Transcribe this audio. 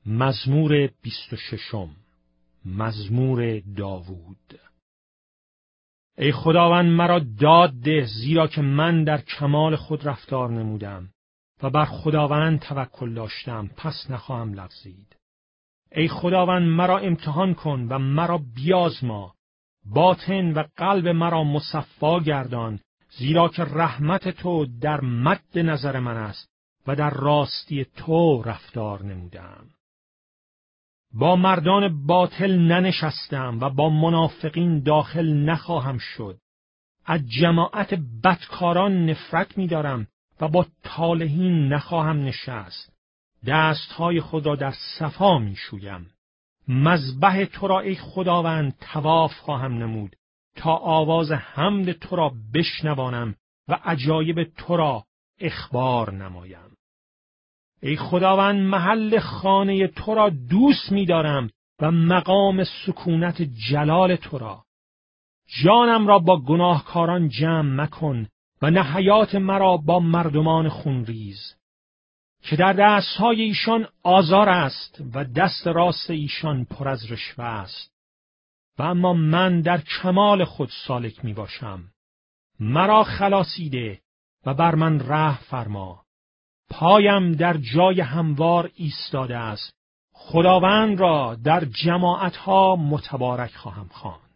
مزمور 26. مزمور داوود. ای خداوند مرا داد ده، زیرا که من در کمال خود رفتار نمودم و بر خداوند توکل داشتم، پس نخواهم لغزید. ای خداوند مرا امتحان کن و مرا بیازما، باطن و قلب مرا مصفا گردان، زیرا که رحمت تو در مد نظر من است و در راستی تو رفتار نمودم. با مردان باطل ننشستم و با منافقین داخل نخواهم شد. از جماعت بدکاران نفرت می‌دارم و با طالحین نخواهم نشست. دستهای خود را در صفا می‌شویم. مذبح تو را ای خداوند طواف خواهم نمود، تا آواز حمد تو را بشنوانم و عجایب تو را اخبار نمایم. ای خداوند محل خانه تو را دوست می‌دارم و مقام سکونت جلال تو را. جانم را با گناهکاران جمع مکن و نه حیات مرا با مردمان خونریز، که در دستهای ایشان آزار است و دست راست ایشان پر از رشوه است. و اما من در کمال خود سالک می باشم. مرا خلاصی ده و بر من رحم فرما. پایم در جای هموار ایستاده است. خداوند را در جماعتها متبارک خواهم خواند.